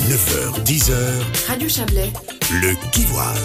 9h, 10h, Radio Chablais. le Kivoise.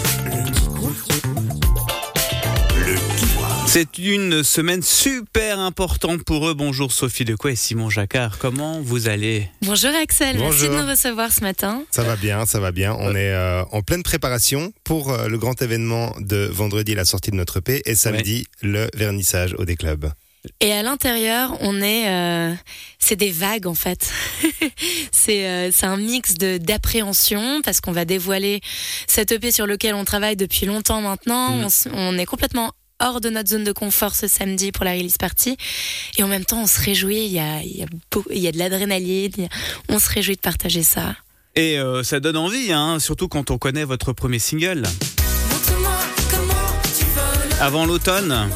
Le Kivoise. C'est une semaine super importante pour eux. Bonjour Sophie Decoy et Simon Jacquard. Comment vous allez ? Bonjour Axel, Bonjour. merci de nous recevoir ce matin. Ça va bien. On est en pleine préparation pour le grand événement de vendredi, la sortie de notre EP, et samedi, le vernissage au D-Club. Et à l'intérieur, c'est des vagues en fait. c'est un mix d'appréhension parce qu'on va dévoiler cet EP sur lequel on travaille depuis longtemps maintenant. On est complètement hors de notre zone de confort ce samedi pour la release party. Et en même temps, on se réjouit. Il y a de l'adrénaline. On se réjouit de partager ça. Et ça donne envie, surtout quand on connaît votre premier single. Avant l'automne.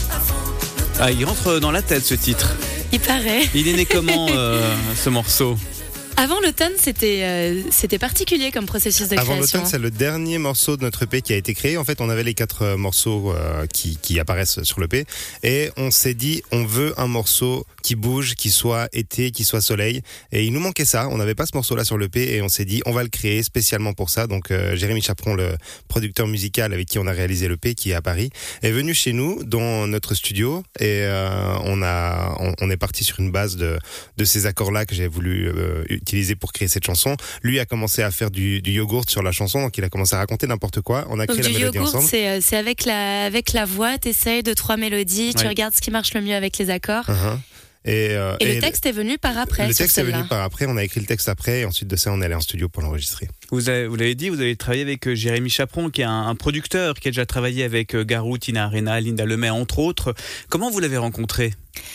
Ah, il rentre dans la tête ce titre. Il paraît. Il est né comment ce morceau ? Avant l'automne, c'était particulier comme processus de création. Avant l'automne, c'est le dernier morceau de notre EP qui a été créé. En fait, on avait les 4 morceaux qui apparaissent sur l'EP. Et on s'est dit, on veut un morceau qui bouge, qui soit été, qui soit soleil. Et il nous manquait ça. On n'avait pas ce morceau-là sur l'EP. Et on s'est dit, on va le créer spécialement pour ça. Donc, Jérémy Chaperon, le producteur musical avec qui on a réalisé l'EP, qui est à Paris, est venu chez nous, dans notre studio. Et on est parti sur une base de ces accords-là que j'ai voulu utilisé pour créer cette chanson. Lui a commencé à faire du yogourt sur la chanson, donc il a commencé à raconter n'importe quoi. On a créé la mélodie ensemble. Donc du yogourt, c'est avec la voix, t'essayes 2-3 mélodies, tu regardes ce qui marche le mieux avec les accords. Et le texte est venu par après. Le texte est venu par après, on a écrit le texte après, et ensuite de ça, on est allé en studio pour l'enregistrer. Vous l'avez dit, vous avez travaillé avec Jérémy Chaperon, qui est un producteur, qui a déjà travaillé avec Garou, Tina Arena, Linda Lemay, entre autres. Comment vous l'avez rencontré ?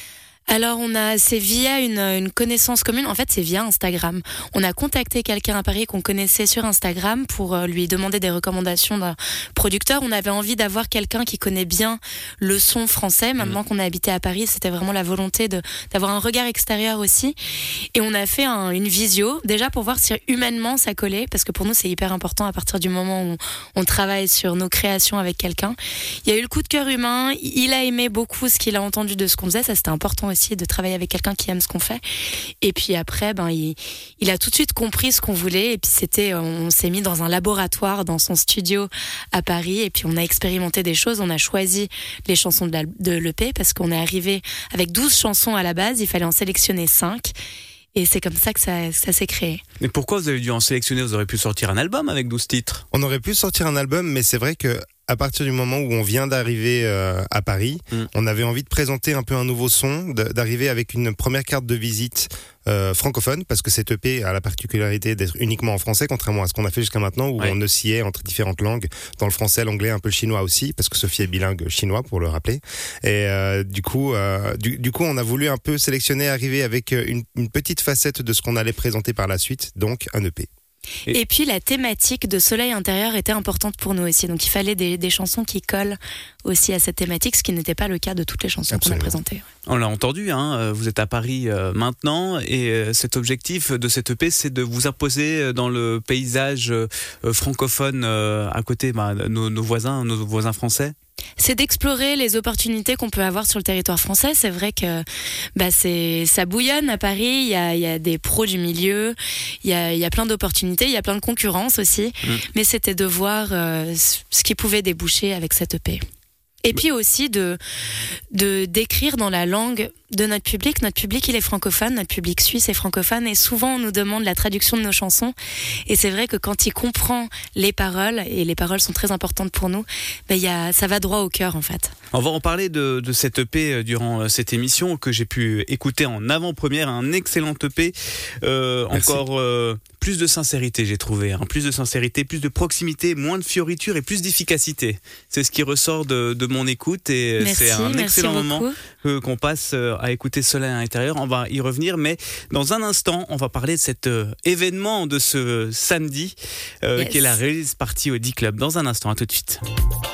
Alors c'est via une connaissance commune, en fait c'est via Instagram. On a contacté quelqu'un à Paris qu'on connaissait sur Instagram pour lui demander des recommandations d'un producteur. On avait envie d'avoir quelqu'un qui connaît bien le son français. Maintenant qu'on a habité à Paris, c'était vraiment la volonté d'avoir un regard extérieur aussi. Et on a fait une visio, déjà pour voir si humainement ça collait, parce que pour nous c'est hyper important à partir du moment où on travaille sur nos créations avec quelqu'un. Il y a eu le coup de cœur humain, il a aimé beaucoup ce qu'il a entendu de ce qu'on faisait, ça c'était important aussi de travailler avec quelqu'un qui aime ce qu'on fait. Et puis après, il a tout de suite compris ce qu'on voulait. Et puis on s'est mis dans un laboratoire, dans son studio à Paris. Et puis on a expérimenté des choses. On a choisi les chansons de l'EP parce qu'on est arrivé avec 12 chansons à la base. Il fallait en sélectionner 5. Et c'est comme ça que ça s'est créé. Mais pourquoi vous avez dû en sélectionner ? Vous auriez pu sortir un album avec 12 titres. On aurait pu sortir un album, mais c'est vrai que à partir du moment où on vient d'arriver à Paris, on avait envie de présenter un peu un nouveau son, d'arriver avec une première carte de visite francophone, parce que cette EP a la particularité d'être uniquement en français, contrairement à ce qu'on a fait jusqu'à maintenant, où on oscillait entre différentes langues, dans le français, l'anglais, un peu le chinois aussi, parce que Sophie est bilingue chinois, pour le rappeler. Et du coup, on a voulu un peu sélectionner, arriver avec une petite facette de ce qu'on allait présenter par la suite, donc un EP. Et puis la thématique de Soleil intérieur était importante pour nous aussi. Donc il fallait des chansons qui collent aussi à cette thématique, ce qui n'était pas le cas de toutes les chansons qu'on a présentées. On l'a entendu, vous êtes à Paris maintenant, et cet objectif de cette EP, c'est de vous imposer dans le paysage francophone à côté nos voisins français. C'est d'explorer les opportunités qu'on peut avoir sur le territoire français. C'est vrai que ça bouillonne à Paris. Il y a des pros du milieu, il y a plein d'opportunités, il y a plein de concurrence aussi. Mais c'était de voir ce qui pouvait déboucher avec cette EP. Et puis aussi d'écrire dans la langue de notre public. Notre public, il est francophone, notre public suisse est francophone, et souvent on nous demande la traduction de nos chansons. Et c'est vrai que quand il comprend les paroles, et les paroles sont très importantes pour nous, ça va droit au cœur en fait. On va en parler de cette EP durant cette émission que j'ai pu écouter en avant-première, un excellent EP. Encore plus de sincérité, j'ai trouvé. Plus de sincérité, plus de proximité, moins de fioritures et plus d'efficacité. C'est ce qui ressort de mon écoute, et c'est un excellent moment qu'on passe à écouter Soleil à l'intérieur. On va y revenir, mais dans un instant, on va parler de cet événement de ce samedi qui est la release party au D-Club. Dans un instant, à tout de suite.